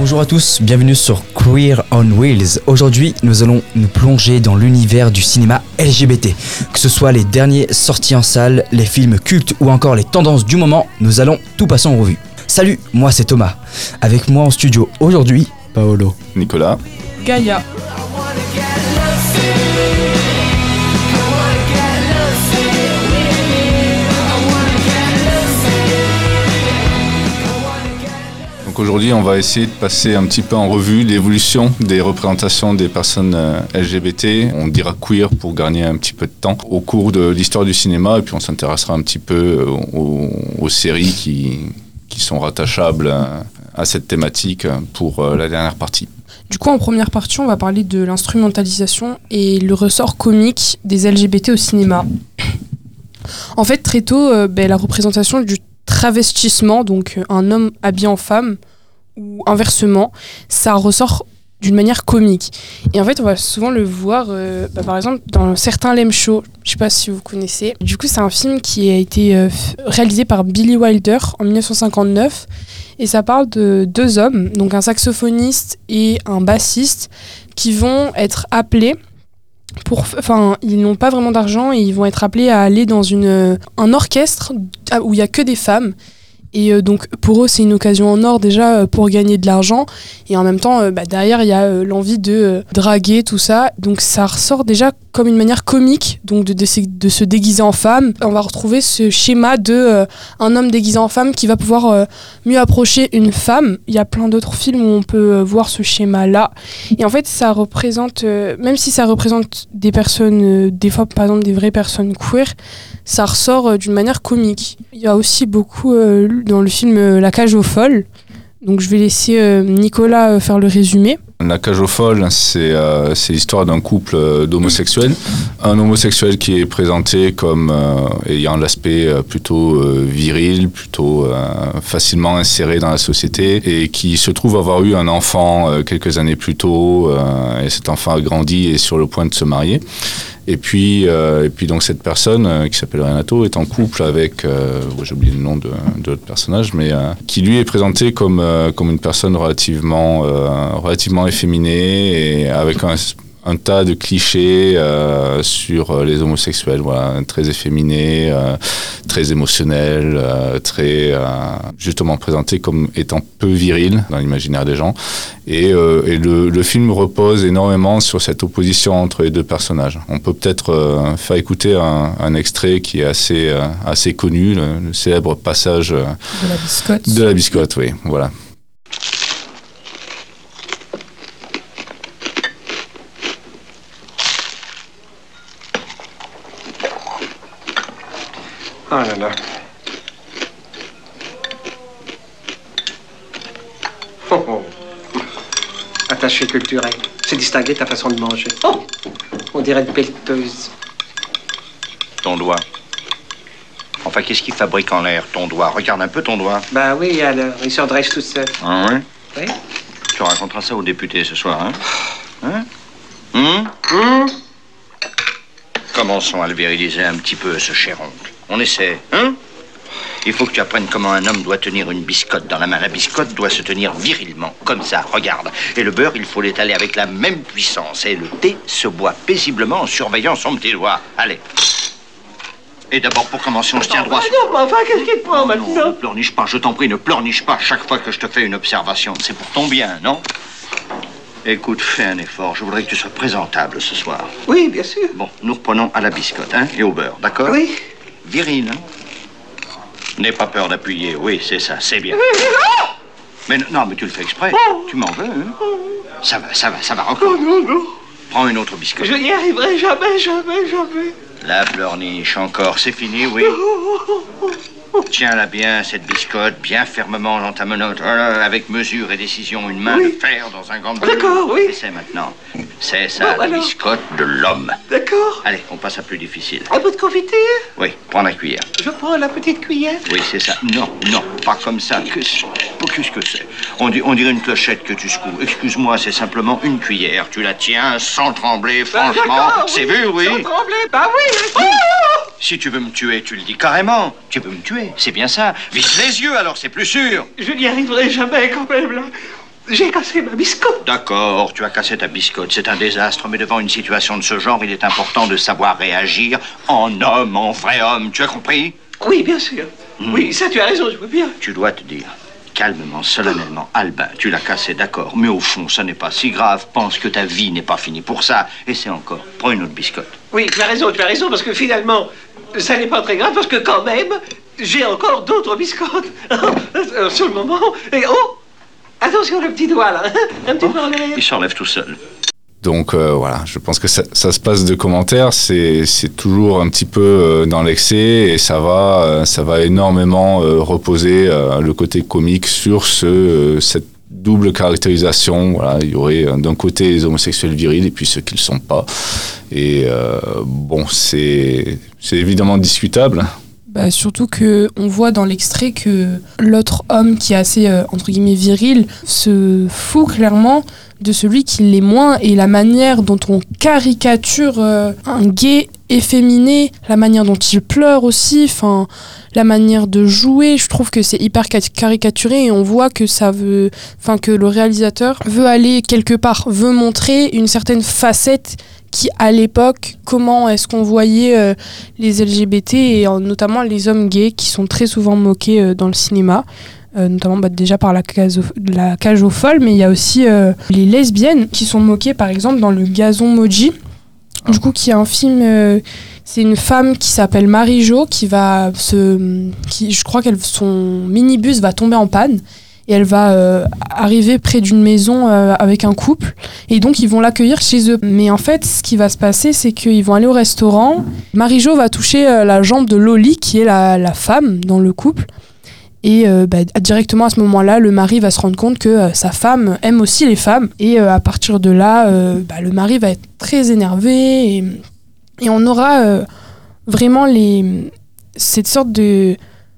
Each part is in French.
Bonjour à tous, bienvenue sur Queer on Wheels. Aujourd'hui, nous allons nous plonger dans l'univers du cinéma LGBT. Que ce soit les derniers sortis en salle, les films cultes ou encore les tendances du moment, nous allons tout passer en revue. Salut, moi c'est Thomas. Avec moi en studio aujourd'hui, Paolo, Nicolas, Gaïa. Donc aujourd'hui, on va essayer de passer un petit peu en revue l'évolution des représentations des personnes LGBT. On dira queer pour gagner un petit peu de temps au cours de l'histoire du cinéma, et puis on s'intéressera un petit peu aux séries qui sont rattachables à cette thématique pour la dernière partie. Du coup, en première partie, on va parler de l'instrumentalisation et le ressort comique des LGBT au cinéma. En fait, très tôt, la représentation du travestissement, donc un homme habillé en femme, ou inversement, ça ressort d'une manière comique. Et en fait, on va souvent le voir, par exemple, dans certains Lem Show. Je sais pas si vous connaissez. Du coup, c'est un film qui a été réalisé par Billy Wilder en 1959. Et ça parle de deux hommes, donc un saxophoniste et un bassiste, qui vont être appelés ils n'ont pas vraiment d'argent et ils vont être appelés à aller dans un orchestre où il n'y a que des femmes. Et donc pour eux c'est une occasion en or déjà pour gagner de l'argent, et en même temps derrière il y a l'envie de draguer tout ça, donc ça ressort déjà comme une manière comique donc de se déguiser en femme. On va retrouver ce schéma de un homme déguisé en femme qui va pouvoir mieux approcher une femme. Il y a plein d'autres films où on peut voir ce schéma là, et en fait ça représente même si ça représente des personnes des fois par exemple des vraies personnes queer, ça ressort d'une manière comique. Il y a aussi beaucoup dans le film La Cage aux Folles. Donc je vais laisser Nicolas faire le résumé. La Cage aux Folles, c'est l'histoire d'un couple d'homosexuels. Un homosexuel qui est présenté comme ayant l'aspect plutôt viril, plutôt facilement inséré dans la société, et qui se trouve avoir eu un enfant quelques années plus tôt, et cet enfant a grandi et est sur le point de se marier. Et puis donc cette personne qui s'appelle Renato est en couple avec, j'ai oublié le nom de l'autre personnage, mais qui lui est présenté comme une personne relativement efféminée, et avec un tas de clichés sur les homosexuels, voilà, très efféminés, très émotionnels, très justement présentés comme étant peu virils dans l'imaginaire des gens. Et le film repose énormément sur cette opposition entre les deux personnages. On peut peut-être faire écouter un extrait qui est assez connu, le célèbre passage De la biscotte. De la biscotte, oui, voilà. Oh là là. Oh, oh. Attaché culturel. C'est distingué ta façon de manger. Oh, on dirait une pelleteuse. Ton doigt. Enfin, qu'est-ce qu'il fabrique en l'air, ton doigt? Regarde un peu ton doigt. Bah oui, alors, il se redresse tout seul. Ah oui? Oui. Tu raconteras ça aux députés ce soir, hein? Commençons à le viriliser un petit peu, ce cher oncle. On essaie, hein? Il faut que tu apprennes comment un homme doit tenir une biscotte dans la main. La biscotte doit se tenir virilement, comme ça, regarde. Et le beurre, il faut l'étaler avec la même puissance. Et le thé se boit paisiblement en surveillant son petit doigt. Allez. Et d'abord, pour commencer, on se tient droit. Non, mais enfin, qu'est-ce qu'il te prend maintenant? Non, ne pleurniche pas, je t'en prie, ne pleurniche pas chaque fois que je te fais une observation. C'est pour ton bien, non? Écoute, fais un effort. Je voudrais que tu sois présentable ce soir. Oui, bien sûr. Bon, nous reprenons à la biscotte, hein, et au beurre, d'accord? Oui. Viril, hein? N'aie pas peur d'appuyer, oui, c'est ça, c'est bien. Mais non, mais tu le fais exprès. Tu m'en veux, hein? Ça va encore. Non. Prends une autre biscotte. Je n'y arriverai jamais. La pleurniche, encore, c'est fini, oui. Tiens-la bien, cette biscotte, bien fermement dans ta menotte, avec mesure et décision, une main de fer dans un gant de velours. D'accord, oui. Essaie maintenant. C'est ça, la biscotte de l'homme. D'accord. Allez, on passe à plus difficile. Un peu de confiture? Oui, prends la cuillère. Je prends la petite cuillère. Oui, c'est ça. Non, pas comme ça. Qu'est-ce que c'est? On dirait une clochette que tu secoues. Excuse-moi, c'est simplement une cuillère. Tu la tiens sans trembler, franchement. C'est vu, oui? Sans trembler, bah oui. Oh. Si tu veux me tuer, tu le dis carrément. Tu veux me tuer, c'est bien ça. Visse les yeux, alors c'est plus sûr. Je n'y arriverai jamais quand même, là. J'ai cassé ma biscotte. D'accord, tu as cassé ta biscotte, c'est un désastre, mais devant une situation de ce genre, il est important de savoir réagir en homme, en vrai homme, tu as compris? Oui, bien sûr. Oui, ça, tu as raison, je veux bien. Tu dois te dire, calmement, solennellement, Albin, tu l'as cassé, d'accord, mais au fond, ça n'est pas si grave, pense que ta vie n'est pas finie pour ça, et c'est encore, prends une autre biscotte. Oui, tu as raison, parce que finalement, ça n'est pas très grave, parce que quand même, j'ai encore d'autres biscottes. Sur le moment, et oh, attention le petit doigt là, un petit peu en arrière. Il s'enlève tout seul. Donc voilà, je pense que ça se passe de commentaires, c'est toujours un petit peu dans l'excès et ça va énormément reposer le côté comique sur cette double caractérisation. Voilà, il y aurait d'un côté les homosexuels virils et puis ceux qui ne le sont pas. Et bon, c'est évidemment discutable. Bah, surtout qu'on voit dans l'extrait que l'autre homme qui est assez, entre guillemets, viril, se fout clairement de celui qui l'est moins, et la manière dont on caricature un gay efféminé, la manière dont il pleure aussi, la manière de jouer, je trouve que c'est hyper caricaturé, et on voit que que le réalisateur veut aller quelque part, veut montrer une certaine facette qui, à l'époque, comment est-ce qu'on voyait les LGBT et notamment les hommes gays qui sont très souvent moqués dans le cinéma, notamment déjà par la cage aux folles, mais il y a aussi les lesbiennes qui sont moquées, par exemple, dans Le Gazon Maudit, du coup, qui est un film... c'est une femme qui s'appelle Marie-Jo je crois que son minibus va tomber en panne. Et elle va arriver près d'une maison avec un couple. Et donc, ils vont l'accueillir chez eux. Mais en fait, ce qui va se passer, c'est qu'ils vont aller au restaurant. Marie-Jo va toucher la jambe de Loli, qui est la femme dans le couple. Et directement à ce moment-là, le mari va se rendre compte que sa femme aime aussi les femmes. Et à partir de là, le mari va être très énervé. Et on aura vraiment cette sorte de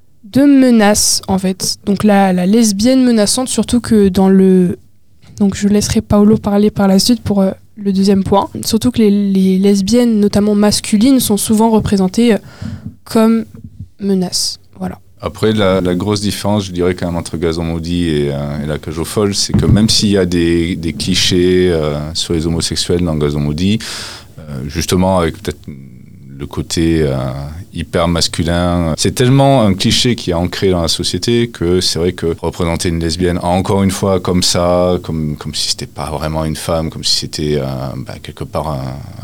menace, en fait. Donc la lesbienne menaçante, surtout que dans le... Donc je laisserai Paolo parler par la suite pour le deuxième point. Surtout que les lesbiennes, notamment masculines, sont souvent représentées comme menaces. Voilà. Après, la grosse différence, je dirais quand même, entre Gazon Maudit et La Cage aux Folles, c'est que même s'il y a des clichés sur les homosexuels dans Gazon Maudit, justement avec peut-être le côté hyper masculin, c'est tellement un cliché qui est ancré dans la société que c'est vrai que représenter une lesbienne encore une fois comme ça, comme si c'était pas vraiment une femme, comme si c'était quelque part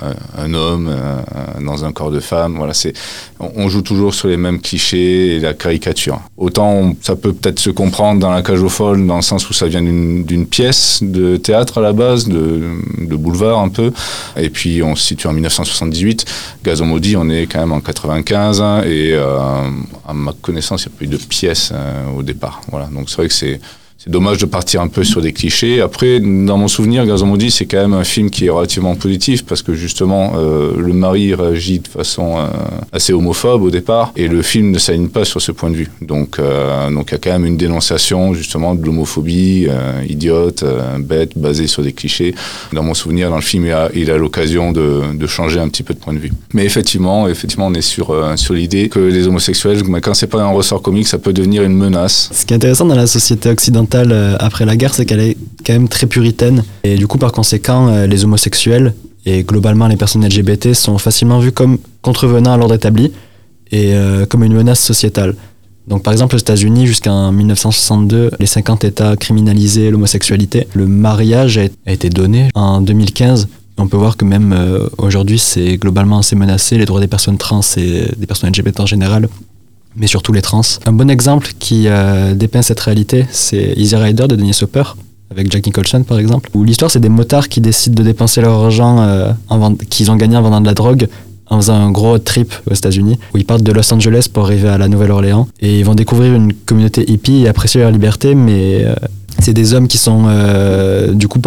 un homme dans un corps de femme, voilà, on joue toujours sur les mêmes clichés et la caricature. Autant ça peut peut-être se comprendre dans La Cage aux Folles, dans le sens où ça vient d'une pièce de théâtre à la base, de boulevard un peu, et puis on se situe en 1978. Gazon Maudit, on est quand même en 95, et à ma connaissance, il n'y a pas eu de pièce au départ. Voilà. Donc c'est vrai que c'est dommage de partir un peu sur des clichés. Après, dans mon souvenir, Gazon Maudit, c'est quand même un film qui est relativement positif parce que justement, le mari réagit de façon assez homophobe au départ et le film ne s'aligne pas sur ce point de vue. Donc il y a quand même une dénonciation justement de l'homophobie idiote, bête, basée sur des clichés. Dans mon souvenir, dans le film, il a l'occasion de changer un petit peu de point de vue. Mais effectivement, on est sur l'idée que les homosexuels, quand c'est pas un ressort comique, ça peut devenir une menace. Ce qui est intéressant dans la société occidentale après la guerre, c'est qu'elle est quand même très puritaine. Et du coup, par conséquent, les homosexuels et globalement les personnes LGBT sont facilement vus comme contrevenants à l'ordre établi et comme une menace sociétale. Donc par exemple aux États-Unis, jusqu'en 1962, les 50 États criminalisaient l'homosexualité. Le mariage a été donné en 2015. On peut voir que même aujourd'hui, c'est globalement assez menacé, les droits des personnes trans et des personnes LGBT en général, mais surtout les trans. Un bon exemple qui dépeint cette réalité, c'est Easy Rider de Dennis Hopper, avec Jack Nicholson par exemple, où l'histoire c'est des motards qui décident de dépenser leur argent qu'ils ont gagné en vendant de la drogue en faisant un gros road trip aux États-Unis, où ils partent de Los Angeles pour arriver à la Nouvelle-Orléans, et ils vont découvrir une communauté hippie et apprécier leur liberté, mais c'est des hommes qui sont, du coup,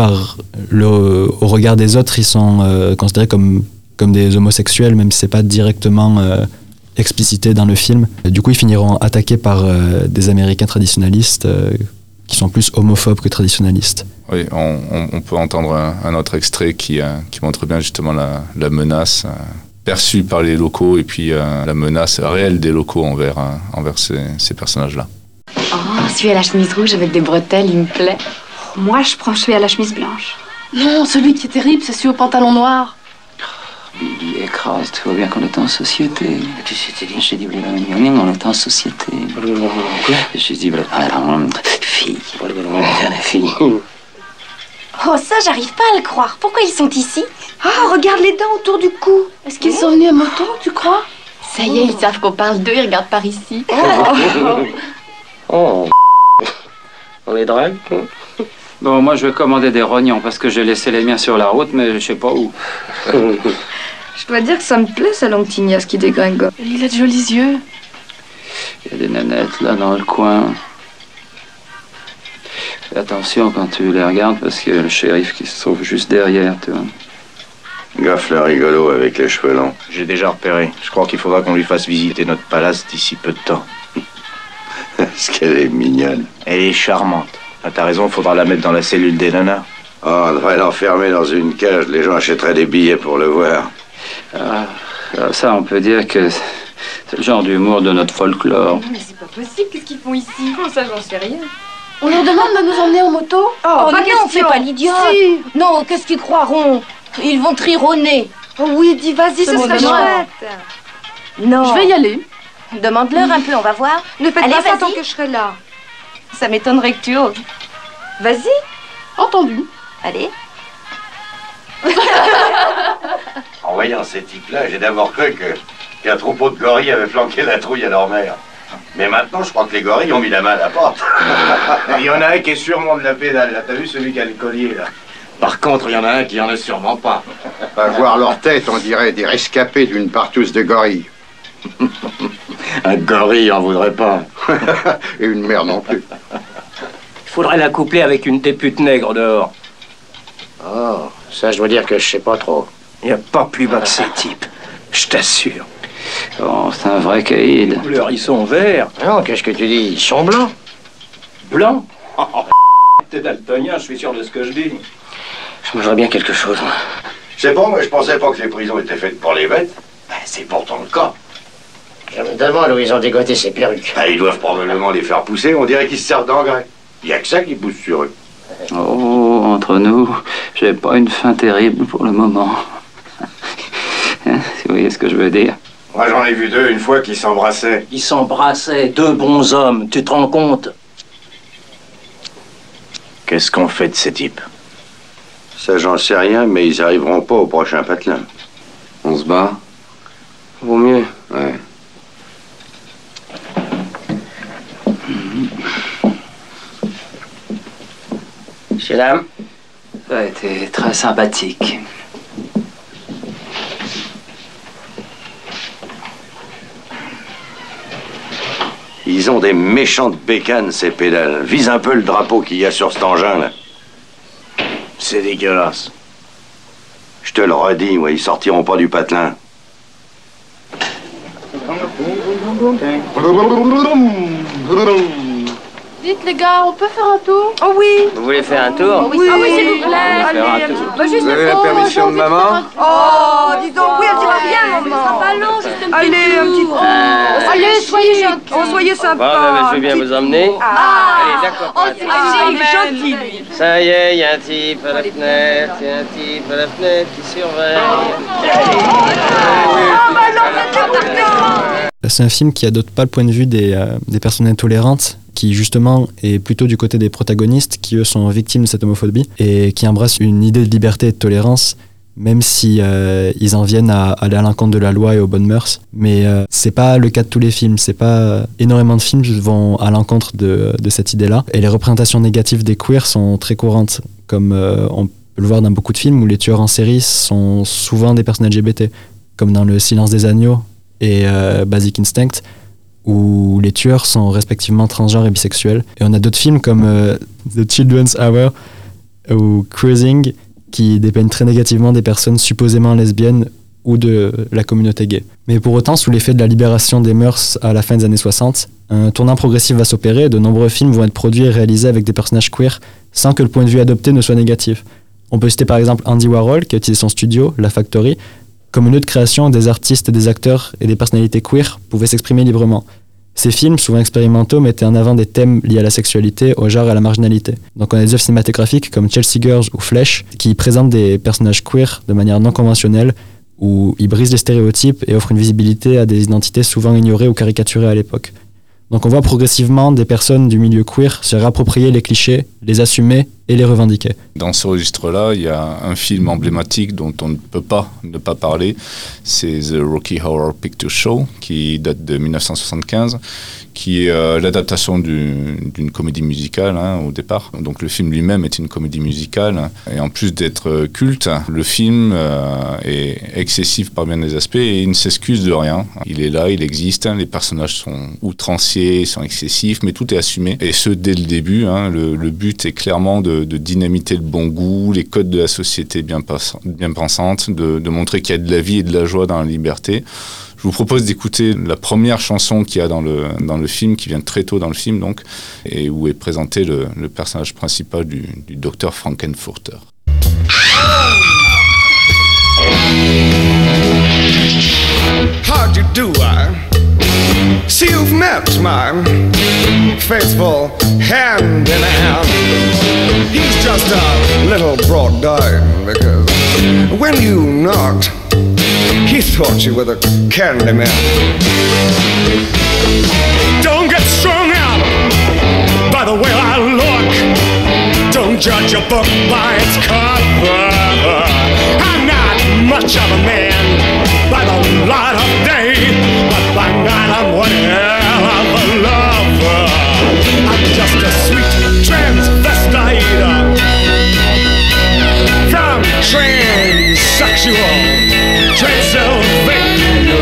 au regard des autres, ils sont considérés comme des homosexuels, même si c'est pas directement explicité dans le film. Du coup, ils finiront attaqués par des Américains traditionalistes qui sont plus homophobes que traditionalistes. Oui, on peut entendre un autre extrait qui montre bien justement la menace perçue par les locaux et puis la menace réelle des locaux envers ces personnages-là. Oh, celui à la chemise rouge avec des bretelles, il me plaît. Moi, je prends celui à la chemise blanche. Non, celui qui est terrible, c'est celui au pantalon noir. Billy, écrase, tu vois bien qu'on est en société. Tu sais, t'es dit. J'ai dit, on est en société. Quoi? J'ai dit, Fille. Fille. Oh, ça, j'arrive pas à le croire. Pourquoi ils sont ici? Oh, regarde les dents autour du cou. Est-ce qu'ils sont venus à moto, tu crois? Ça y est, ils savent qu'on parle d'eux, ils regardent par ici. Oh. On les drague? Bon, moi, je vais commander des rognons parce que j'ai laissé les miens sur la route, mais je sais pas où. Je dois dire que ça me plaît, sa longue tignasse qui dégringole. Il a de jolis yeux. Il y a des nanettes là dans le coin. Fais attention quand tu les regardes parce que le shérif qui se trouve juste derrière, tu vois. Gaffe le rigolo avec les cheveux longs. J'ai déjà repéré. Je crois qu'il faudra qu'on lui fasse visiter notre palace d'ici peu de temps. Est-ce qu'elle est mignonne? Elle est charmante. Ah, t'as raison, faudra la mettre dans la cellule des nanas. Oh, on devrait l'enfermer dans une cage. Les gens achèteraient des billets pour le voir. Ça, on peut dire que c'est le genre d'humour de notre folklore. Mais c'est pas possible, qu'est-ce qu'ils font ici? Oh, ça, j'en sais rien. On leur demande de nous emmener en moto? Oh, pas non, fais pas l'idiote. Si. Non, qu'est-ce qu'ils croiront? Ils vont trironner. Oh oui, dis, vas-y, ce serait chouette. Non. Je vais y aller. Demande-leur un peu, on va voir. Ne faites Allez, pas ça vas-y. tant que je serai là. Ça m'étonnerait que tu oses. Vas-y. Entendu. Allez. En voyant ces types-là, j'ai d'abord cru qu'un troupeau de gorilles avait flanqué la trouille à leur mère. Mais maintenant, je crois que les gorilles ont mis la main à la porte. Il y en a un qui est sûrement de la pédale, là. T'as vu celui qui a le collier, là? Par contre, il y en a un qui en a sûrement pas. À voir leur tête, on dirait des rescapés d'une partouze de gorilles. Un gorille en voudrait pas. Et une mère non plus. Il faudrait la coupler avec une des putes nègres dehors. Oh, ça, je dois dire que je sais pas trop. Il n'y a pas plus bas que ces types, je t'assure. Oh, c'est un vrai caïd. Les couleurs, ils sont verts. Non, qu'est-ce que tu dis? Ils sont blancs. Blancs? T'es daltonien, je suis sûr de ce que je dis. Je mangerais bien quelque chose. Je sais pas, mais je pensais pas que les prisons étaient faites pour les bêtes. Ben, c'est pourtant le cas. Je me demande où ils ont dégoté ces perruques. Ben, ils doivent probablement les faire pousser, on dirait qu'ils se servent d'engrais. Il y a que ça qui pousse sur eux. Oh, entre nous, j'ai pas une faim terrible pour le moment. Hein, si vous voyez ce que je veux dire. Moi, j'en ai vu deux une fois qui s'embrassaient. Ils s'embrassaient, deux bons hommes, tu te rends compte? Qu'est-ce qu'on fait de ces types? Ça, j'en sais rien, mais ils arriveront pas au prochain patelin. On se bat? Vaut mieux. Ouais. Messieurs, dames. Ça a été très sympathique. Ils ont des méchantes bécanes, ces pédales. Vise un peu le drapeau qu'il y a sur cet engin, là. C'est dégueulasse. Je te le redis, ouais, ils sortiront pas du patelin. Dites les gars, on peut faire un tour? Oh oui. Vous voulez faire un tour? Oui, s'il vous plaît. On va faire un tour. Juste Vous avez la devant, permission j'ai de envie maman? faire un tour. Oh, dis donc, oui, elle dira bien, Ce maman. sera pas long, juste un petit Allez, un petit tour. tour. Allez, soyez gentils. Oh, soyez sympa. Bon, je vais bien vous emmener. Ah. Allez, d'accord. Oh, c'est Ah, il est gentil. gentil, lui. Ça y est, il y a un type à la fenêtre, il y a un type à la fenêtre qui surveille. Oh, bah non, c'est dégoûtant. C'est un film qui adopte pas le point de vue des personnes intolérantes, qui justement est plutôt du côté des protagonistes, qui eux sont victimes de cette homophobie, et qui embrassent une idée de liberté et de tolérance, même si ils en viennent à aller à l'encontre de la loi et aux bonnes mœurs. Mais c'est pas le cas de tous les films, c'est pas énormément de films vont à l'encontre de cette idée-là. Et les représentations négatives des queers sont très courantes, comme on peut le voir dans beaucoup de films où les tueurs en série sont souvent des personnes LGBT, comme dans Le Silence des agneaux et Basic Instinct, où les tueurs sont respectivement transgenres et bisexuels. Et on a d'autres films comme The Children's Hour ou Cruising, qui dépeignent très négativement des personnes supposément lesbiennes ou de la communauté gay. Mais pour autant, sous l'effet de la libération des mœurs à la fin des années 60, un tournant progressif va s'opérer et de nombreux films vont être produits et réalisés avec des personnages queer sans que le point de vue adopté ne soit négatif. On peut citer par exemple Andy Warhol, qui a utilisé son studio, La Factory, comme une lieu de création où des artistes, des acteurs et des personnalités queer pouvaient s'exprimer librement. Ces films, souvent expérimentaux, mettaient en avant des thèmes liés à la sexualité, au genre et à la marginalité. Donc on a des œuvres cinématographiques comme Chelsea Girls ou Flesh qui présentent des personnages queer de manière non conventionnelle, où ils brisent les stéréotypes et offrent une visibilité à des identités souvent ignorées ou caricaturées à l'époque. Donc on voit progressivement des personnes du milieu queer se réapproprier les clichés, les assumer et les revendiquer. Dans ce registre-là, il y a un film emblématique dont on ne peut pas ne pas parler, c'est The Rocky Horror Picture Show, qui date de 1975, qui est l'adaptation d'une comédie musicale au départ. Donc le film lui-même est une comédie musicale, et en plus d'être culte, le film est excessif par bien des aspects et il ne s'excuse de rien. Il est là, il existe, les personnages sont outranciers, sont excessifs, mais tout est assumé. Et ce, dès le début, le but est clairement de dynamiter le bon goût, les codes de la société bien pensante, de montrer qu'il y a de la vie et de la joie dans la liberté. Je vous propose d'écouter la première chanson qu'il y a dans le film, qui vient très tôt dans le film, donc, et où est présenté le personnage principal du docteur Frankenfurter. How'd you do, see you've met my faithful hand in hand. He's just a little brought down because when you knocked, he thought you were the candy man. Don't get strung out by the way I look. Don't judge a book by its cover. I'm not much of a man by the light of day, but by night I'm one hell of a lover. I'm just a sweet transvestite from transsexual Transylvania.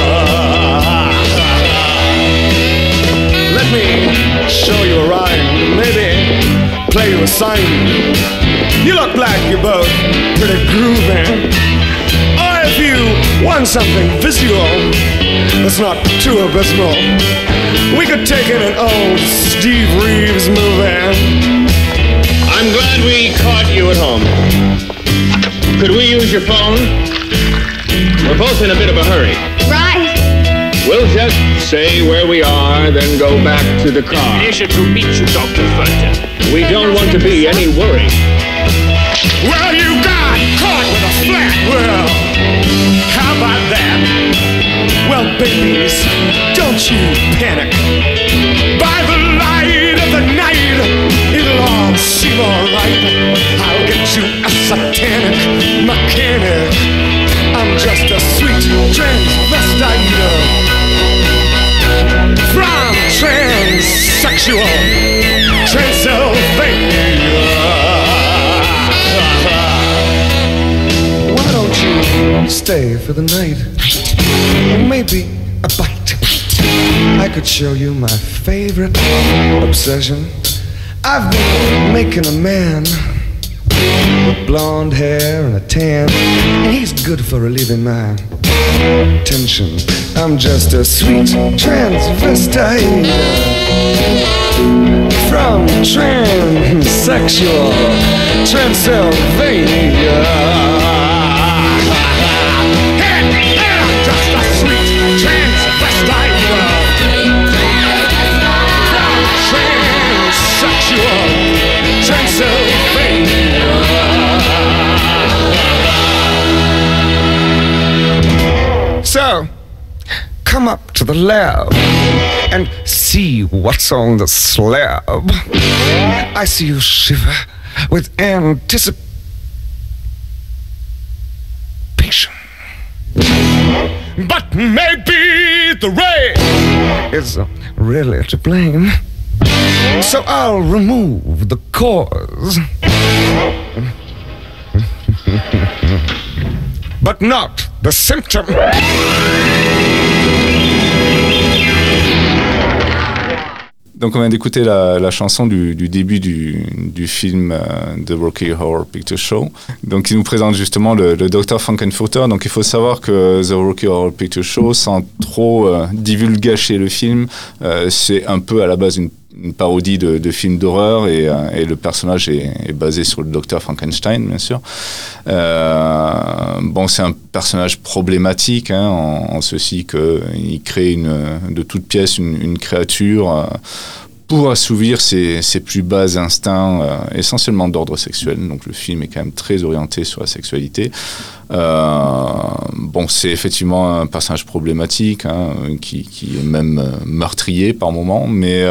Let me show you a rhyme, maybe play you a sign. You look like you're both pretty groovy. Or if you want something visual that's not too abysmal, we could take in an old Steve Reeves movie. I'm glad we caught you at home. Could we use your phone? We're both in a bit of a hurry. Right. We'll just say where we are, then go back to the car. Pleasure to meet you, Dr. Fulton. We don't want to be any worry. Well, you got caught with a flat world. How about that? Well, babies, don't you panic. By the light of the night, it'll all seem alright. I'll get you a satanic mechanic. I'm just a sweet transvestite from transsexual Transylvania. Why don't you stay for the night? Maybe a bite. I could show you my favorite obsession. I've been making a man with blonde hair and a tan, and he's good for relieving my tension. I'm just a sweet transvestite from transsexual Transylvania. Hey, I'm just a sweet transvestite from transsexual Transylvania. So, come up to the lab and see what's on the slab. I see you shiver with anticipation. But maybe the rain is really to blame. So I'll remove the cause. But not the symptom. Donc on vient d'écouter la chanson du début du film The Rocky Horror Picture Show, donc qui nous présente justement le Dr Frankenfurter. Donc il faut savoir que The Rocky Horror Picture Show, sans trop divulgacher le film, c'est un peu à la base une parodie de film d'horreur et le personnage est basé sur le docteur Frankenstein, bien sûr. C'est un personnage problématique en ceci qu'il crée de toutes pièces une créature pour assouvir ses plus bas instincts, essentiellement d'ordre sexuel. Donc le film est quand même très orienté sur la sexualité. C'est effectivement un personnage problématique, qui est même meurtrier par moments, mais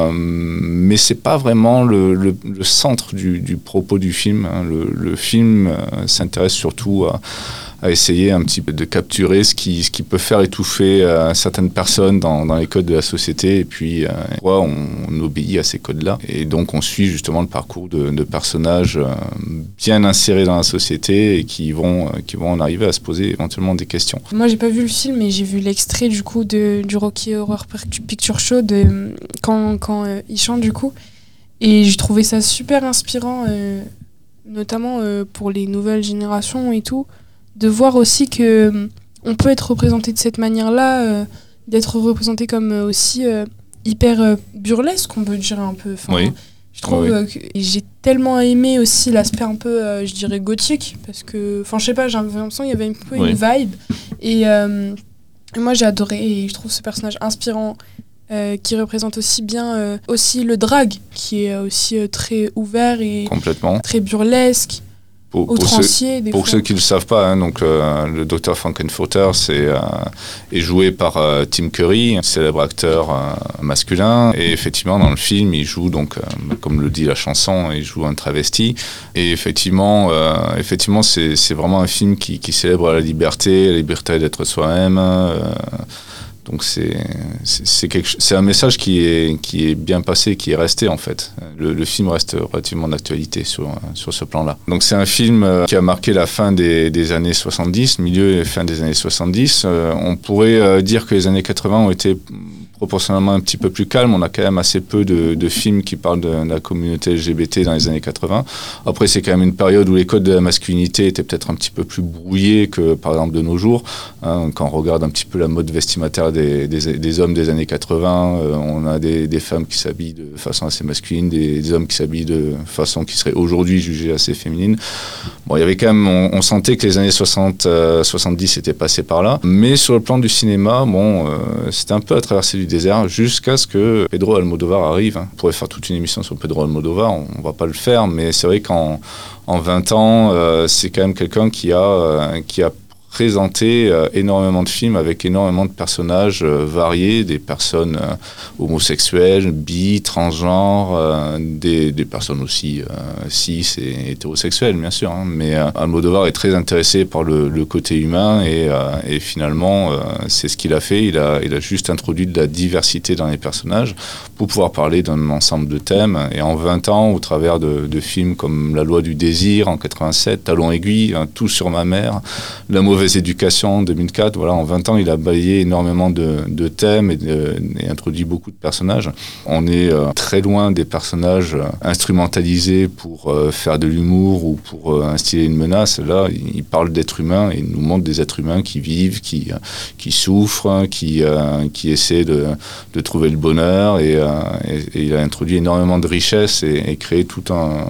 c'est pas vraiment le centre du propos du film. Le film s'intéresse surtout à essayer un petit peu de capturer ce qui peut faire étouffer certaines personnes dans les codes de la société, et puis on obéit à ces codes-là. Et donc on suit justement le parcours de personnages bien insérés dans la société et qui vont en arriver à se poser éventuellement des questions. Moi j'ai pas vu le film, mais j'ai vu l'extrait du coup du Rocky Horror Picture Show quand il chante du coup, et j'ai trouvé ça super inspirant, notamment pour les nouvelles générations et tout, de voir aussi que on peut être représenté de cette manière-là, d'être représenté comme aussi hyper burlesque, on peut dire un peu. Oui. Je trouve que j'ai tellement aimé aussi l'aspect un peu, je dirais, gothique, parce que, je sais pas, j'ai l'impression qu'il y avait un peu une vibe. Et moi, j'ai adoré, et je trouve ce personnage inspirant, qui représente aussi bien aussi le drag, qui est aussi très ouvert et très burlesque. Pour ceux qui ne le savent pas, donc le Dr Frankenfurter est joué par Tim Curry, un célèbre acteur masculin, et effectivement dans le film il joue donc comme le dit la chanson, il joue un travesti, et effectivement c'est vraiment un film qui célèbre la liberté d'être soi-même. Donc c'est un message qui est bien passé, qui est resté en fait. Le film reste relativement d'actualité sur ce plan-là. Donc c'est un film qui a marqué la fin des années 70, milieu et fin des années 70. On pourrait dire que les années 80 ont été proportionnellement un petit peu plus calme. On a quand même assez peu de films qui parlent de la communauté LGBT dans les années 80. Après, c'est quand même une période où les codes de la masculinité étaient peut-être un petit peu plus brouillés que, par exemple, de nos jours. Quand on regarde un petit peu la mode vestimentaire des hommes des années 80, on a des femmes qui s'habillent de façon assez masculine, des hommes qui s'habillent de façon qui serait aujourd'hui jugée assez féminine. Bon, il y avait quand même, on sentait que les années 70 étaient passées par là. Mais sur le plan du cinéma, c'était un peu à traverser du désert jusqu'à ce que Pedro Almodovar arrive. On pourrait faire toute une émission sur Pedro Almodovar, on va pas le faire, mais c'est vrai qu'en 20 ans, c'est quand même quelqu'un qui a présenté énormément de films avec énormément de personnages variés, des personnes homosexuelles, bi, transgenres, des personnes aussi cis et hétérosexuelles, bien sûr. Mais Almodovar est très intéressé par le côté humain et finalement, c'est ce qu'il a fait. Il a juste introduit de la diversité dans les personnages pour pouvoir parler d'un ensemble de thèmes. Et en 20 ans, au travers de films comme La Loi du désir en 87, Talon aiguille, Tout sur ma mère, La mauvaise éducation en 2004, voilà, en 20 ans, il a balayé énormément de thèmes et introduit beaucoup de personnages. On est très loin des personnages instrumentalisés pour faire de l'humour ou pour instiller une menace. Là, il parle d'êtres humains et il nous montre des êtres humains qui vivent, qui souffrent, qui essaient de trouver le bonheur et il a introduit énormément de richesse et créé tout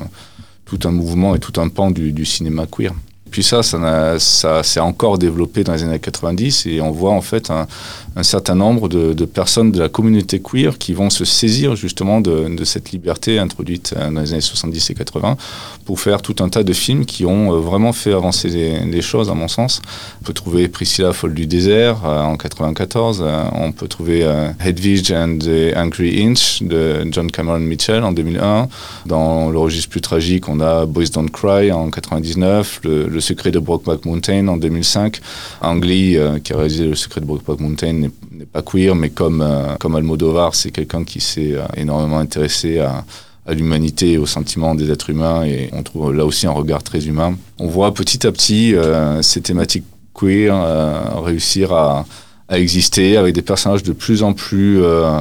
un mouvement et tout un pan du cinéma queer. Puis ça s'est encore développé dans les années 90 et on voit en fait un certain nombre de personnes de la communauté queer qui vont se saisir justement de cette liberté introduite dans les années 70 et 80 pour faire tout un tas de films qui ont vraiment fait avancer les choses à mon sens. On peut trouver Priscilla folle du désert en 94, on peut trouver Hedwig and the Angry Inch de John Cameron Mitchell en 2001. Dans le registre plus tragique, on a Boys Don't Cry en 99, Le secret de Brokeback Mountain en 2005. Ang Lee, qui a réalisé Le secret de Brokeback Mountain, n'est pas queer, mais comme Almodovar, c'est quelqu'un qui s'est énormément intéressé à l'humanité et aux sentiments des êtres humains, et on trouve là aussi un regard très humain. On voit petit à petit ces thématiques queer réussir à exister avec des personnages de plus en plus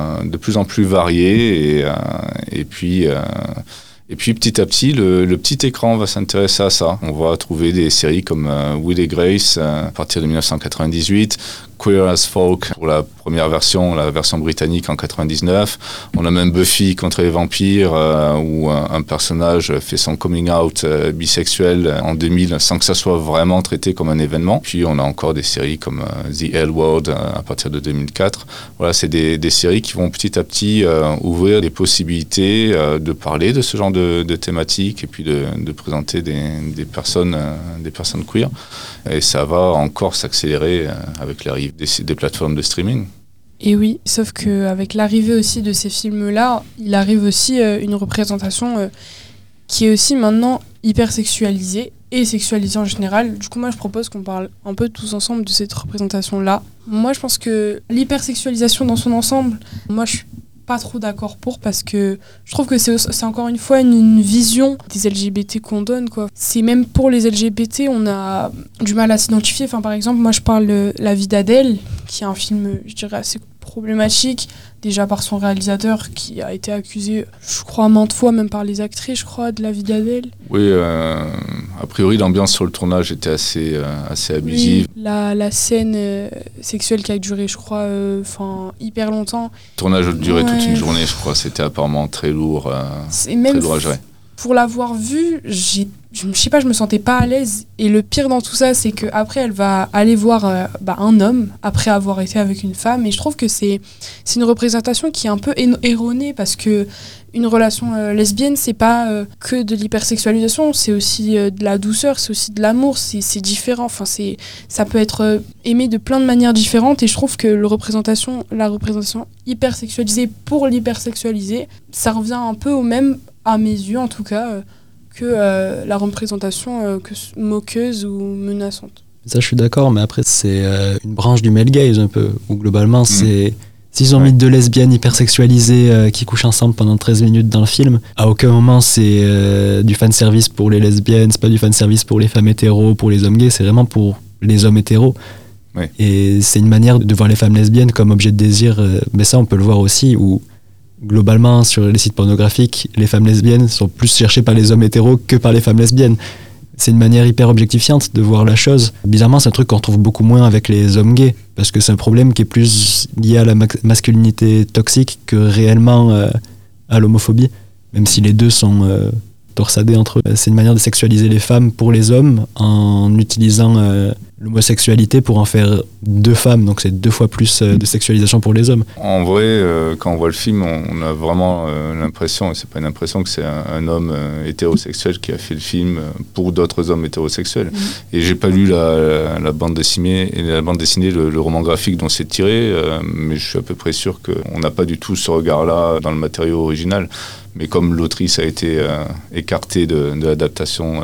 variés et puis petit à petit, le petit écran va s'intéresser à ça. On va trouver des séries comme Will et Grace à partir de 1998, Queer as Folk pour la première version, la version britannique en 99. On a même Buffy contre les vampires, où un personnage fait son coming out bisexuel en 2000 sans que ça soit vraiment traité comme un événement. Puis on a encore des séries comme The L Word à partir de 2004. Voilà, c'est des séries qui vont petit à petit ouvrir des possibilités de parler de ce genre de thématiques et puis de présenter des personnes queer. Et ça va encore s'accélérer avec l'arrivée des plateformes de streaming. Et oui, sauf qu'avec l'arrivée aussi de ces films-là, il arrive aussi une représentation qui est aussi maintenant hyper sexualisée et sexualisée en général. Du coup, moi, je propose qu'on parle un peu tous ensemble de cette représentation-là. Moi, je pense que l'hypersexualisation dans son ensemble, moi, je suis pas trop d'accord parce que je trouve que c'est encore une fois une vision des LGBT qu'on donne, quoi. C'est même pour les LGBT, on a du mal à s'identifier. Enfin, par exemple, moi je parle de La vie d'Adèle, qui est un film, je dirais, assez problématique, déjà par son réalisateur qui a été accusé, je crois, maintes fois, même par les actrices, je crois, de La vie d'Adèle. Oui, a priori, l'ambiance sur le tournage était assez abusive. Oui, la scène sexuelle qui a duré, je crois, hyper longtemps. Le tournage durait toute une journée, je crois. C'était apparemment très lourd, très lourd à gérer. Pour l'avoir vu, je sais pas, je me sentais pas à l'aise. Et le pire dans tout ça, c'est qu'après, elle va aller voir un homme, après avoir été avec une femme. Et je trouve que c'est une représentation qui est un peu erronée, parce que une relation lesbienne, c'est pas que de l'hypersexualisation, c'est aussi de la douceur, c'est aussi de l'amour, c'est différent. Enfin, ça peut être aimé de plein de manières différentes. Et je trouve que la représentation hypersexualisée pour l'hypersexualisée, ça revient un peu au même, à mes yeux en tout cas, que la représentation moqueuse ou menaçante. Ça, je suis d'accord, mais après, c'est une branche du male gaze un peu, où globalement, c'est... S'ils ont mis deux lesbiennes hypersexualisées qui couchent ensemble pendant 13 minutes dans le film, à aucun moment c'est du fanservice pour les lesbiennes, c'est pas du fanservice pour les femmes hétéros, pour les hommes gays, c'est vraiment pour les hommes hétéros. Oui. Et c'est une manière de voir les femmes lesbiennes comme objet de désir, mais ça on peut le voir aussi, où globalement sur les sites pornographiques, les femmes lesbiennes sont plus cherchées par les hommes hétéros que par les femmes lesbiennes. C'est une manière hyper objectifiante de voir la chose. Bizarrement, c'est un truc qu'on retrouve beaucoup moins avec les hommes gays, parce que c'est un problème qui est plus lié à la masculinité toxique que réellement à l'homophobie, même si les deux sont torsadés entre eux. C'est une manière de sexualiser les femmes pour les hommes en utilisant l'homosexualité pour en faire deux femmes, donc c'est 2 fois plus de sexualisation pour les hommes. En vrai, quand on voit le film, on a vraiment l'impression, et c'est pas une impression, que c'est un homme hétérosexuel qui a fait le film pour d'autres hommes hétérosexuels. Et j'ai pas lu la bande dessinée, le roman graphique dont c'est tiré, mais je suis à peu près sûr qu'on n'a pas du tout ce regard-là dans le matériau original. Mais comme l'autrice a été écartée de l'adaptation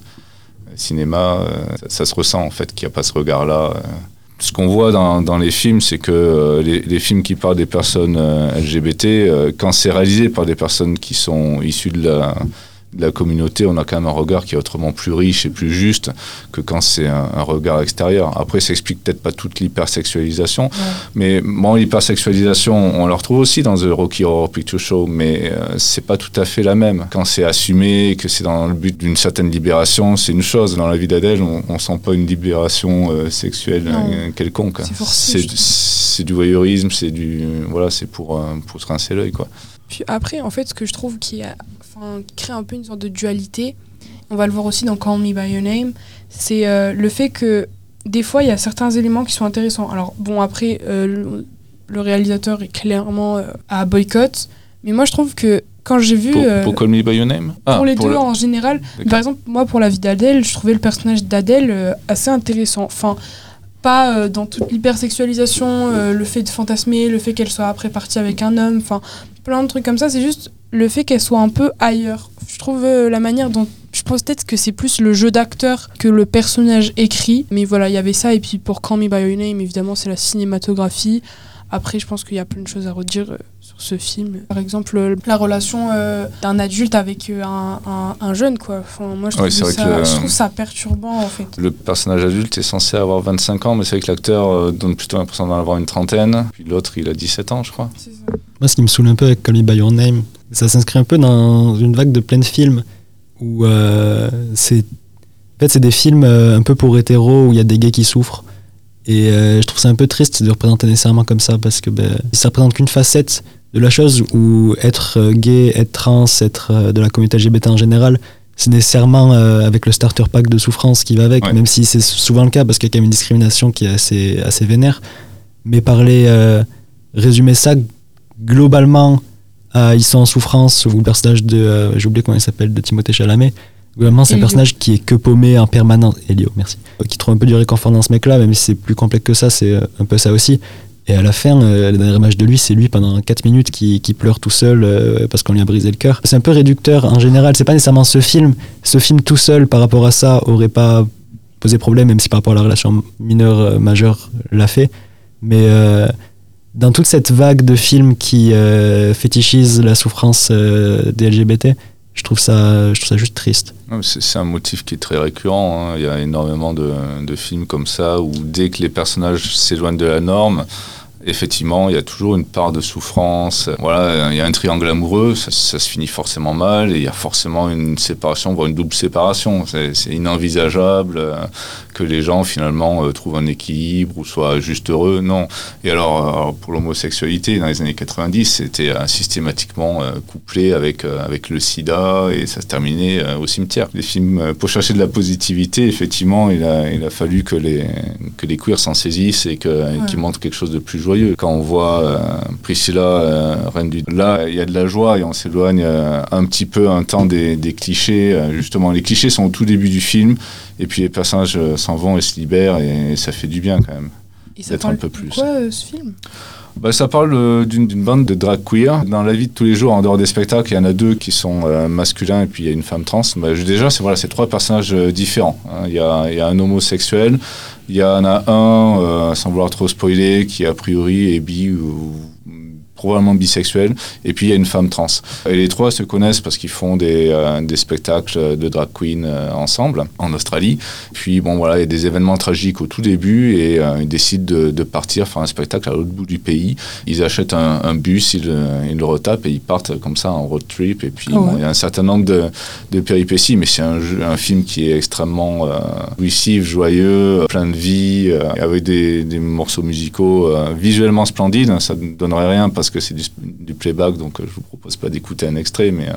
cinéma, ça se ressent en fait qu'il n'y a pas ce regard-là. Ce qu'on voit dans les films, c'est que les films qui parlent des personnes LGBT, quand c'est réalisé par des personnes qui sont issues de la communauté, on a quand même un regard qui est autrement plus riche et plus juste que quand c'est un regard extérieur. Après, ça explique peut-être pas toute l'hypersexualisation, mais bon, l'hypersexualisation, on la retrouve aussi dans The Rocky Horror Picture Show, mais c'est pas tout à fait la même. Quand c'est assumé, que c'est dans le but d'une certaine libération, c'est une chose. Dans La vie d'Adèle, on sent pas une libération sexuelle quelconque. C'est du voyeurisme, c'est pour se rincer l'œil, quoi. Puis après, en fait, ce que je trouve qui crée un peu une sorte de dualité, on va le voir aussi dans Call Me By Your Name, c'est le fait que des fois, il y a certains éléments qui sont intéressants. Alors bon, après, le réalisateur est clairement à boycott, mais moi je trouve que quand j'ai vu... Pour Call Me By Your Name pour les deux en général. Par exemple, moi pour La vie d'Adèle, je trouvais le personnage d'Adèle assez intéressant. Enfin, pas dans toute l'hypersexualisation, le fait de fantasmer, le fait qu'elle soit après partie avec un homme, enfin plein de trucs comme ça, c'est juste le fait qu'elle soit un peu ailleurs. Je trouve la manière dont... Je pense peut-être que c'est plus le jeu d'acteur que le personnage écrit, mais voilà, il y avait ça, et puis pour Call Me By Your Name, évidemment, c'est la cinématographie. Après, je pense qu'il y a plein de choses à redire sur ce film. Par exemple, la relation d'un adulte avec un jeune, quoi. Enfin, moi, je trouve ça perturbant, en fait. Le personnage adulte est censé avoir 25 ans, mais c'est vrai que l'acteur donne plutôt l'impression d'en avoir une trentaine. Puis l'autre, il a 17 ans, je crois. C'est ça. Moi, ce qui me saoule un peu avec Call Me By Your Name, ça s'inscrit un peu dans une vague de plein de films où c'est des films un peu pour hétéros, où il y a des gays qui souffrent. Et je trouve ça un peu triste de représenter nécessairement comme ça, parce que ça représente qu'une facette de la chose, où être gay, être trans, être de la communauté LGBT en général, c'est nécessairement avec le starter pack de souffrance qui va avec, même si c'est souvent le cas, parce qu'il y a quand même une discrimination qui est assez vénère. Mais résumer ça globalement à Ils sont en souffrance, ou le personnage de, j'ai oublié comment il s'appelle, de Timothée Chalamet, globalement c'est un personnage qui est que paumé en permanence, Elio, merci, qui trouve un peu du réconfort dans ce mec là, même si c'est plus complexe que ça, c'est un peu ça aussi. Et à la fin, la dernière image de lui, c'est lui pendant 4 minutes qui pleure tout seul parce qu'on lui a brisé le cœur. C'est un peu réducteur en général, c'est pas nécessairement ce film tout seul par rapport à ça aurait pas posé problème, même si par rapport à la relation mineure majeure l'a fait, mais dans toute cette vague de films qui fétichisent la souffrance des LGBT, je trouve ça juste triste. C'est un motif qui est très récurrent, hein. Il y a énormément de films comme ça où dès que les personnages s'éloignent de la norme, effectivement, il y a toujours une part de souffrance. Voilà, il y a un triangle amoureux, ça se finit forcément mal, et il y a forcément une séparation, voire une double séparation. C'est inenvisageable que les gens, finalement, trouvent un équilibre ou soient juste heureux. Non. Et alors pour l'homosexualité, dans les années 90, c'était systématiquement couplé avec le sida, et ça se terminait au cimetière. Les films, pour chercher de la positivité, effectivement, il a fallu que les queers s'en saisissent et qu'ils montrent quelque chose de plus joyeux. Quand on voit Priscilla, reine du... Là, il y a de la joie et on s'éloigne un petit peu un temps des clichés. Justement, les clichés sont au tout début du film et puis les personnages s'en vont et se libèrent et ça fait du bien quand même. Et ça parle un peu plus. Quoi ce film ? Ça parle d'une bande de drag queer. Dans la vie de tous les jours, en dehors des spectacles, il y en a 2 qui sont masculins et puis il y a une femme trans. Déjà, c'est 3 personnages différents. Il y a un homosexuel, il y en a un, sans vouloir trop spoiler, qui a priori est bi ou probablement bisexuel, et puis il y a une femme trans. Et les 3 se connaissent parce qu'ils font des spectacles de drag queen ensemble, en Australie. Puis il y a des événements tragiques au tout début, et ils décident de partir faire un spectacle à l'autre bout du pays. Ils achètent un bus, ils le retapent, et ils partent comme ça en road trip. Et puis il y a un certain nombre de péripéties, mais c'est un film qui est extrêmement jouissif, joyeux, plein de vie, avec des morceaux musicaux visuellement splendides. Ça ne donnerait rien parce que c'est du playback, donc je vous propose pas d'écouter un extrait, mais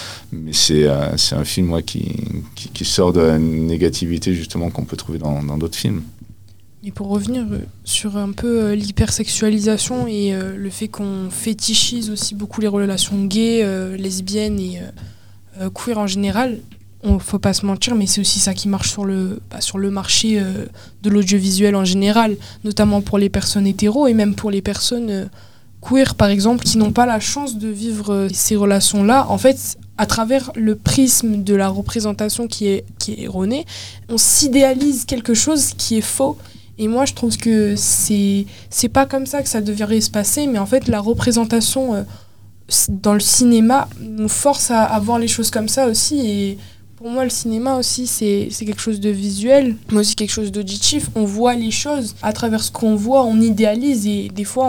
c'est un film qui sort de la négativité justement qu'on peut trouver dans d'autres films. Et pour revenir sur un peu l'hypersexualisation et le fait qu'on fétichise aussi beaucoup les relations gays, lesbiennes et queer en général, faut pas se mentir, mais c'est aussi ça qui marche sur le marché de l'audiovisuel en général, notamment pour les personnes hétéros et même pour les personnes queer par exemple, qui n'ont pas la chance de vivre ces relations-là. En fait, à travers le prisme de la représentation qui est erronée, on s'idéalise quelque chose qui est faux. Et moi, je trouve que c'est pas comme ça que ça devrait se passer, mais en fait, la représentation dans le cinéma nous force à voir les choses comme ça aussi. Et pour moi, le cinéma aussi, c'est quelque chose de visuel, mais aussi quelque chose d'auditif. On voit les choses à travers ce qu'on voit, on idéalise, et des fois,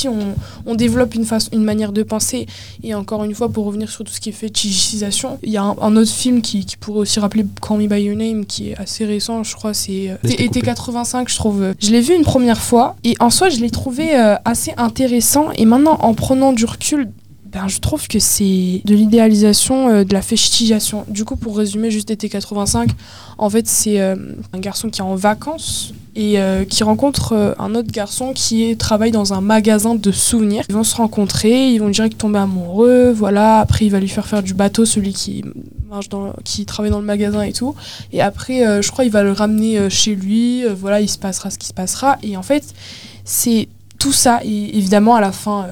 on développe une manière de penser. Et encore une fois, pour revenir sur tout ce qui est fétichisation, il y a un autre film qui pourrait aussi rappeler Call Me By Your Name, qui est assez récent, je crois, c'est été 85, je trouve. Je l'ai vu une première fois, et en soi, je l'ai trouvé assez intéressant. Et maintenant, en prenant du recul, je trouve que c'est de l'idéalisation, de la fétichisation. Du coup, pour résumer, juste été 85, en fait, c'est un garçon qui est en vacances et qui rencontre un autre garçon qui travaille dans un magasin de souvenirs. Ils vont se rencontrer, ils vont direct tomber amoureux, voilà. Après, il va lui faire du bateau, celui qui travaille dans le magasin et tout. Et après, je crois, il va le ramener chez lui, voilà, il se passera ce qui se passera. Et en fait, c'est tout ça. Et évidemment, à la fin...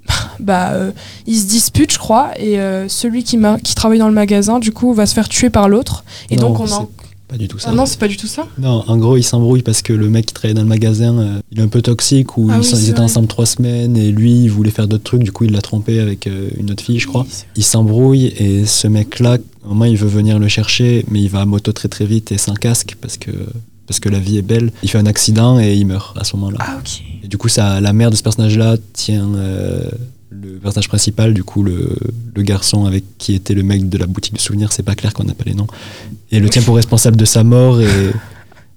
ils se disputent, je crois, et celui qui travaille dans le magasin, du coup, va se faire tuer par l'autre. Et non, donc pas du tout ça. Ah non, c'est pas du tout ça. Non, en gros, il s'embrouille parce que le mec qui travaille dans le magasin, il est un peu toxique, ils étaient ensemble 3 semaines, et lui, il voulait faire d'autres trucs, du coup, il l'a trompé avec une autre fille, je crois. Il s'embrouille, et ce mec-là, au moment, il veut venir le chercher, mais il va à moto très très vite et sans casque, parce que la vie est belle. Il fait un accident et il meurt à ce moment-là. Ah, ok. Et du coup, la mère de ce personnage-là tient le personnage principal, du coup, le garçon avec qui était le mec de la boutique de souvenirs, c'est pas clair qu'on n'a pas les noms, et le tient pour responsable de sa mort,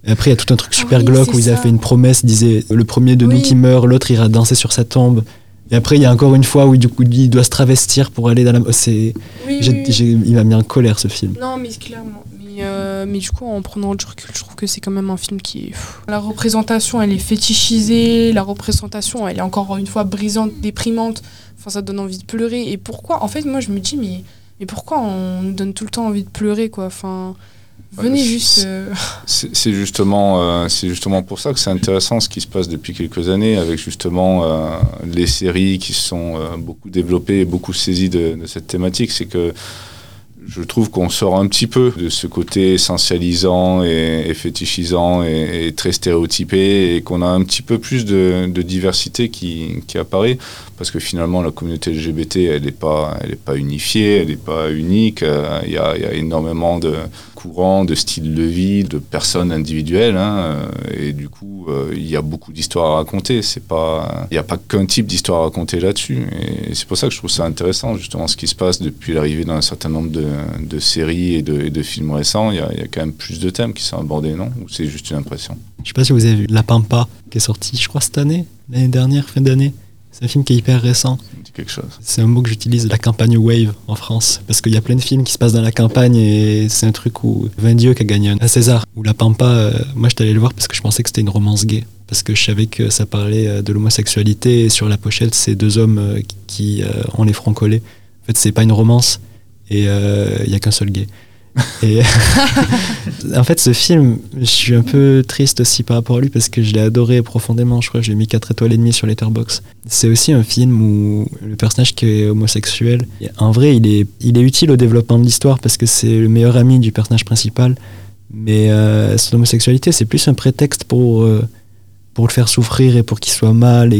Et après, il y a tout un truc super oui, glauque c'est où ils avaient ça. fait une promesse, ils disaient le premier de nous Oui. qui meurt, l'autre ira danser sur sa tombe. Et après, il y a encore une fois où du coup, il doit se travestir pour aller dans la. Oui, Il m'a mis en colère ce film. Non, mais clairement. Mais du coup, en prenant du recul, je trouve que c'est quand même un film qui est... La représentation, elle est fétichisée. La représentation, elle est encore une fois brisante, déprimante. Enfin, ça donne envie de pleurer. Et pourquoi ? En fait, moi, je me dis, mais pourquoi on nous donne tout le temps envie de pleurer, quoi ? Enfin, venez juste... C'est justement pour ça que c'est intéressant ce qui se passe depuis quelques années avec justement les séries qui se sont beaucoup développées et beaucoup saisies de cette thématique. C'est que je trouve qu'on sort un petit peu de ce côté essentialisant et fétichisant et très stéréotypé et qu'on a un petit peu plus de diversité qui apparaît parce que finalement la communauté LGBT elle est pas unifiée, elle n'est pas unique. Il y a énormément de courants, de styles de vie, de personnes individuelles et du coup il y a beaucoup d'histoires à raconter. Il n'y a pas qu'un type d'histoire à raconter là-dessus et c'est pour ça que je trouve ça intéressant justement ce qui se passe depuis l'arrivée d'un certain nombre de séries et de films récents. Il y a quand même plus de thèmes qui sont abordés, non ? Ou c'est juste une impression ? Je sais pas si vous avez vu La Pampa qui est sorti, je crois cette année, l'année dernière, fin d'année. C'est un film qui est hyper récent. Ça me dit quelque chose. C'est un mot que j'utilise, la campagne Wave en France. Parce qu'il y a plein de films qui se passent dans la campagne et c'est un truc où Vin Dieu qui a gagné un César. Ou La Pampa, moi j'étais allé le voir parce que je pensais que c'était une romance gay. Parce que je savais que ça parlait de l'homosexualité et sur la pochette, c'est deux hommes qui ont les fronts collés. En fait, c'est pas une romance et il y a qu'un seul gay. Et en fait, ce film, je suis un peu triste aussi par rapport à lui parce que je l'ai adoré profondément. Je crois que j'ai mis 4 étoiles et demie sur Letterboxd. C'est aussi un film où le personnage qui est homosexuel, en vrai, il est utile au développement de l'histoire parce que c'est le meilleur ami du personnage principal. Mais son homosexualité, c'est plus un prétexte pour le faire souffrir et pour qu'il soit mal et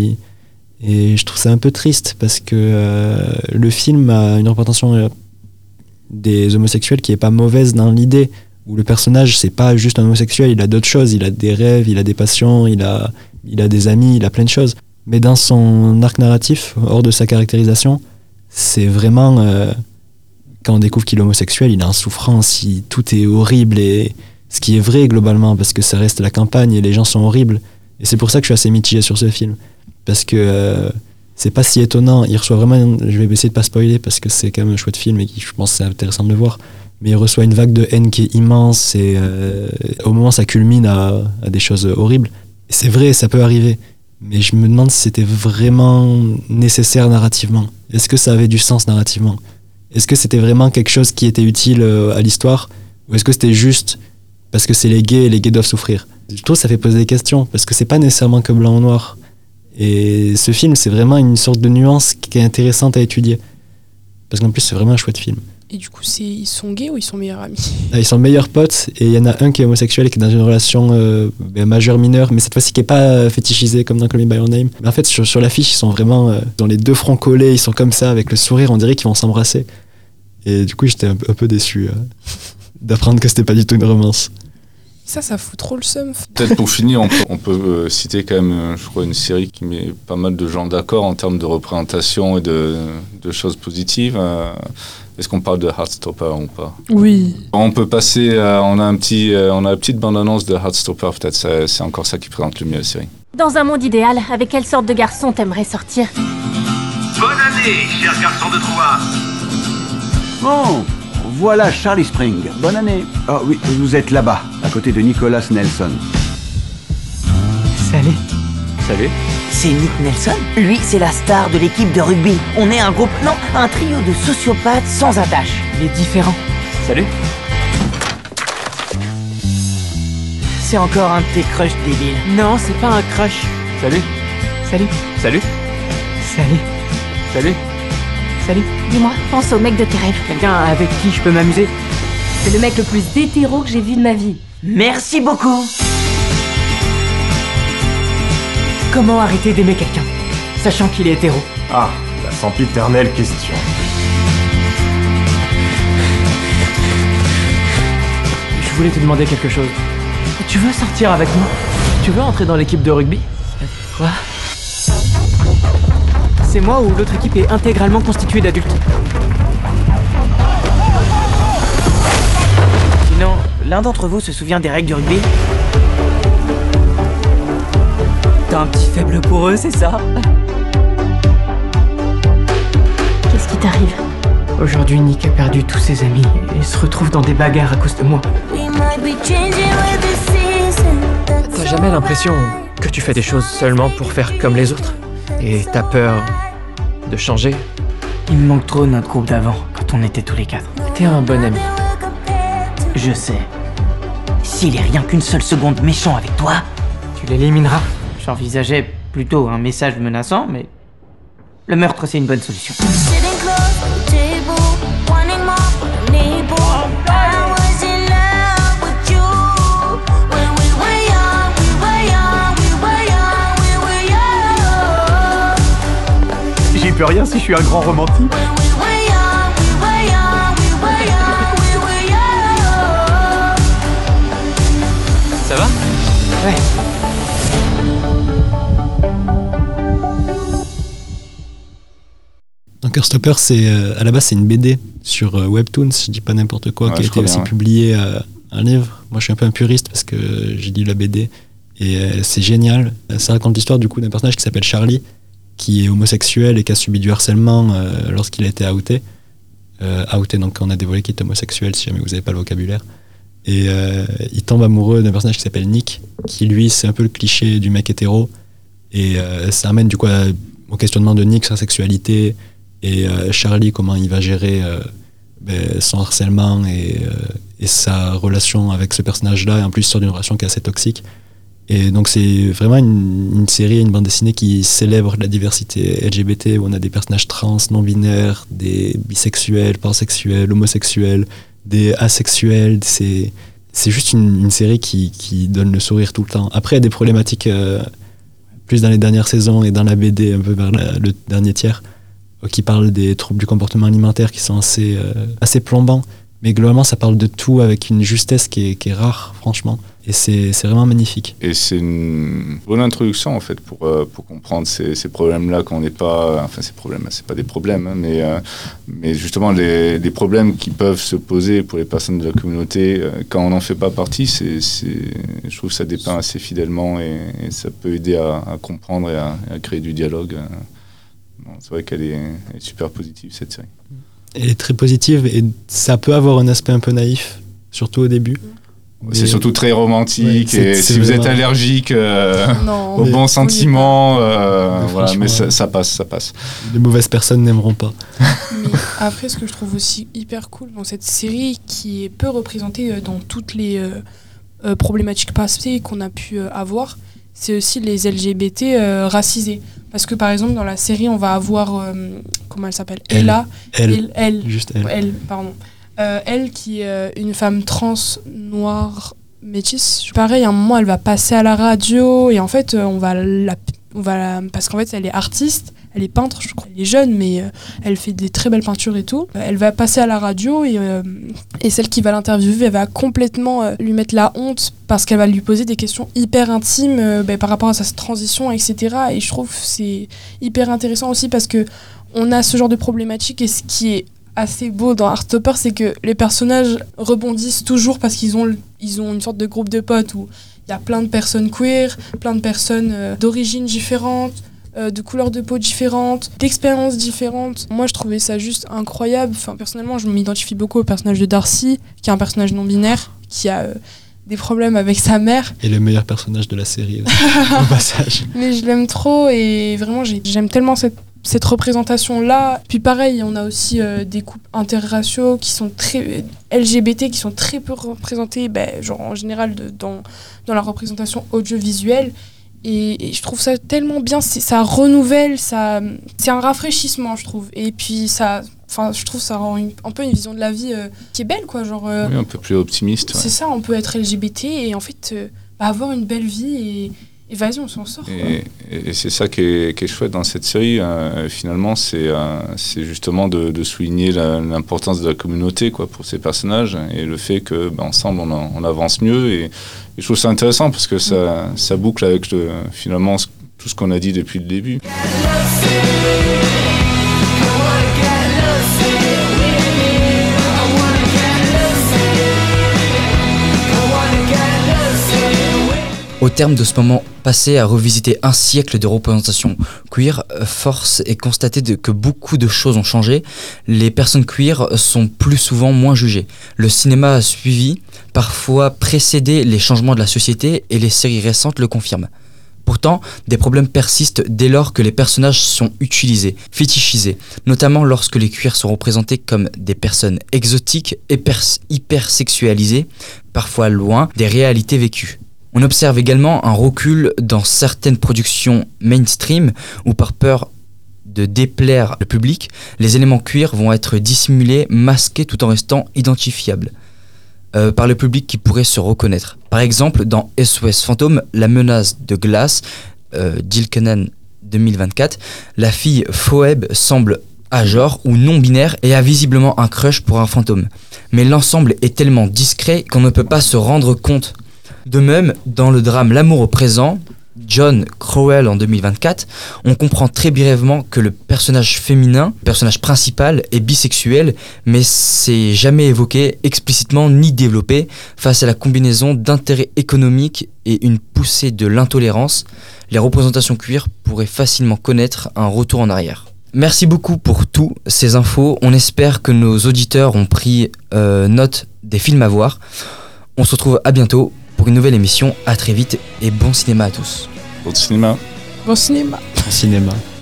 je trouve ça un peu triste parce que le film a une représentation des homosexuels qui est pas mauvaise dans l'idée où le personnage c'est pas juste un homosexuel, il a d'autres choses, il a des rêves, il a des passions, il a des amis, il a plein de choses, mais dans son arc narratif hors de sa caractérisation c'est vraiment quand on découvre qu'il est homosexuel il est en souffrance, tout est horrible et ce qui est vrai globalement parce que ça reste la campagne et les gens sont horribles et c'est pour ça que je suis assez mitigé sur ce film parce que c'est pas si étonnant, il reçoit vraiment, je vais essayer de pas spoiler parce que c'est quand même un chouette film et je pense que c'est intéressant de le voir, mais il reçoit une vague de haine qui est immense et au moment ça culmine à des choses horribles. Et c'est vrai, ça peut arriver, mais je me demande si c'était vraiment nécessaire narrativement. Est-ce que ça avait du sens narrativement ? Est-ce que c'était vraiment quelque chose qui était utile à l'histoire ? Ou est-ce que c'était juste parce que c'est les gays et les gays doivent souffrir ? Je trouve que ça fait poser des questions parce que c'est pas nécessairement que blanc ou noir. Et ce film, c'est vraiment une sorte de nuance qui est intéressante à étudier. Parce qu'en plus, c'est vraiment un chouette film. Et du coup, ils sont gays ou ils sont meilleurs amis ? Ils sont meilleurs potes, et il y en a un qui est homosexuel et qui est dans une relation majeure-mineure, mais cette fois-ci qui n'est pas fétichisée comme dans Call Me By Your Name. Mais en fait, sur l'affiche, ils sont vraiment dans les deux fronts collés, ils sont comme ça, avec le sourire, on dirait qu'ils vont s'embrasser. Et du coup, j'étais un peu déçu d'apprendre que c'était pas du tout une romance. Ça fout trop le seum. Peut-être pour finir, on peut citer quand même, je crois, une série qui met pas mal de gens d'accord en termes de représentation et de choses positives. Est-ce qu'on parle de Heartstopper ou pas ? Oui. On peut passer, on a la petite bande-annonce de Heartstopper, peut-être c'est encore ça qui présente le mieux la série. Dans un monde idéal, avec quelle sorte de garçon t'aimerais sortir ? Bonne année, cher garçon de Troyes. Bon, voilà Charlie Spring. Bonne année. Oh oui, vous êtes là-bas, à côté de Nicholas Nelson. Salut. Salut. C'est Nick Nelson. Lui, c'est la star de l'équipe de rugby. On est un groupe, non, un trio de sociopathes sans attache. Il est différent. Salut. C'est encore un de tes crushs débiles. Non, c'est pas un crush. Salut. Salut. Salut. Salut. Salut. Salut. Dis-moi, pense au mec de tes rêves. Quelqu'un avec qui je peux m'amuser. C'est le mec le plus hétéro que j'ai vu de ma vie. Merci beaucoup. Comment arrêter d'aimer quelqu'un, sachant qu'il est hétéro ? Ah, la sempiternelle question. Je voulais te demander quelque chose. Tu veux sortir avec moi ? Tu veux entrer dans l'équipe de rugby ? Quoi ? C'est moi ou l'autre équipe est intégralement constituée d'adultes. Sinon, L'un d'entre vous se souvient des règles du rugby? T'as un petit faible pour eux, c'est ça? Qu'est-ce qui t'arrive? Aujourd'hui, Nick a perdu tous ses amis et se retrouve dans des bagarres à cause de moi. T'as jamais l'impression que tu fais des choses seulement pour faire comme les autres? Et t'as peur de changer? Il me manque trop notre groupe d'avant, quand on était tous les 4. T'es un bon ami. Je sais. S'il est rien qu'une seule seconde méchant avec toi, tu l'élimineras. J'envisageais plutôt un message menaçant, mais le meurtre c'est une bonne solution. J'y peux rien si je suis un grand romantique. Ça va? Ouais. Donc Heartstopper, c'est à la base c'est une BD sur Webtoons, je dis pas n'importe quoi, qui a été aussi publié un livre. Moi je suis un peu un puriste parce que j'ai lu la BD et c'est génial. Ça raconte l'histoire du coup d'un personnage qui s'appelle Charlie, qui est homosexuel et qui a subi du harcèlement lorsqu'il a été outé. Outé, donc on a dévoilé qu'il est homosexuel, si jamais vous n'avez pas le vocabulaire. Et il tombe amoureux d'un personnage qui s'appelle Nick, qui lui c'est un peu le cliché du mec hétéro. Et ça amène du coup au questionnement de Nick, sa sexualité, et Charlie, comment il va gérer son harcèlement et sa relation avec ce personnage-là, et en plus sur une relation qui est assez toxique. Et donc c'est vraiment une série, une bande dessinée qui célèbre la diversité LGBT, où on a des personnages trans, non-binaires, des bisexuels, pansexuels, homosexuels, des asexuels. C'est juste une série qui donne le sourire tout le temps. Après, il y a des problématiques plus dans les dernières saisons et dans la BD, un peu vers le dernier tiers, qui parlent des troubles du comportement alimentaire qui sont assez plombants. Mais globalement, ça parle de tout avec une justesse qui est rare, franchement. Et c'est vraiment magnifique. Et c'est une bonne introduction, en fait, pour comprendre ces problèmes-là qu'on n'est pas... Enfin, ces problèmes, c'est pas des problèmes, hein, mais justement, les problèmes qui peuvent se poser pour les personnes de la communauté, quand on n'en fait pas partie, je trouve que ça dépeint assez fidèlement et ça peut aider à comprendre et à créer du dialogue. C'est vrai qu'elle est super positive, cette série. Elle est très positive et ça peut avoir un aspect un peu naïf, surtout au début. C'est surtout très romantique, ouais, et si vous êtes allergique aux bons sentiments, voilà, mais ça passe. Les mauvaises personnes n'aimeront pas. Mais après, ce que je trouve aussi hyper cool dans cette série, qui est peu représentée dans toutes les problématiques passées qu'on a pu avoir, c'est aussi les LGBT racisés. Parce que par exemple, dans la série, on va avoir, comment elle s'appelle ? Ella. Juste elle. Elle, pardon. Elle qui est une femme trans, noire, métisse. Pareil, à un moment, elle va passer à la radio et en fait, on va parce qu'en fait, elle est artiste, elle est peintre, je crois. Elle est jeune, mais elle fait des très belles peintures et tout. Elle va passer à la radio et celle qui va l'interviewer, elle va complètement lui mettre la honte parce qu'elle va lui poser des questions hyper intimes par rapport à sa transition, etc. Et je trouve que c'est hyper intéressant aussi parce que on a ce genre de problématique et ce qui est assez beau dans Heartstopper, c'est que les personnages rebondissent toujours parce qu'ils ont une sorte de groupe de potes où il y a plein de personnes queer, plein de personnes d'origines différentes, de couleurs de peau différentes, d'expériences différentes. Moi, je trouvais ça juste incroyable. Enfin, personnellement, je m'identifie beaucoup au personnage de Darcy, qui est un personnage non-binaire, qui a des problèmes avec sa mère. Et le meilleur personnage de la série aussi, au passage. Mais je l'aime trop et vraiment, j'aime tellement cette représentation-là. Puis pareil, on a aussi des couples interraciaux qui sont très LGBT, qui sont très peu représentés, genre en général dans la représentation audiovisuelle. Et je trouve ça tellement bien, ça renouvelle, c'est un rafraîchissement, je trouve. Et puis je trouve ça rend un peu une vision de la vie qui est belle, quoi. Genre, oui, un peu plus optimiste. C'est ça, on peut être LGBT et en fait avoir une belle vie et vas-y, on s'en sort. Et c'est ça qui est chouette dans cette série. Finalement, c'est justement de souligner l'importance de la communauté, quoi, pour ces personnages et le fait que ensemble on avance mieux. Et je trouve ça intéressant parce que ça boucle avec finalement tout ce qu'on a dit depuis le début. Au terme de ce moment passé à revisiter un siècle de représentation queer, force est constatée que beaucoup de choses ont changé. Les personnes queer sont plus souvent moins jugées. Le cinéma a suivi, parfois précédé les changements de la société et les séries récentes le confirment. Pourtant, des problèmes persistent dès lors que les personnages sont utilisés, fétichisés, notamment lorsque les queers sont représentés comme des personnes exotiques, hypersexualisées, parfois loin des réalités vécues. On observe également un recul dans certaines productions mainstream où par peur de déplaire le public, les éléments queer vont être dissimulés, masqués tout en restant identifiables par le public qui pourrait se reconnaître. Par exemple, dans SOS Fantôme, la menace de glace, Jill Cannon 2024, la fille Phoebe semble agenre ou non-binaire et a visiblement un crush pour un fantôme. Mais l'ensemble est tellement discret qu'on ne peut pas se rendre compte. De même, dans le drame L'amour au présent, John Crowell en 2024, on comprend très brièvement que le personnage féminin, le personnage principal, est bisexuel, mais c'est jamais évoqué explicitement ni développé. Face à la combinaison d'intérêts économiques et une poussée de l'intolérance, les représentations queer pourraient facilement connaître un retour en arrière. Merci beaucoup pour toutes ces infos. On espère que nos auditeurs ont pris note des films à voir. On se retrouve à bientôt pour une nouvelle émission. À très vite et bon cinéma à tous. Bon cinéma. Bon cinéma. Cinéma.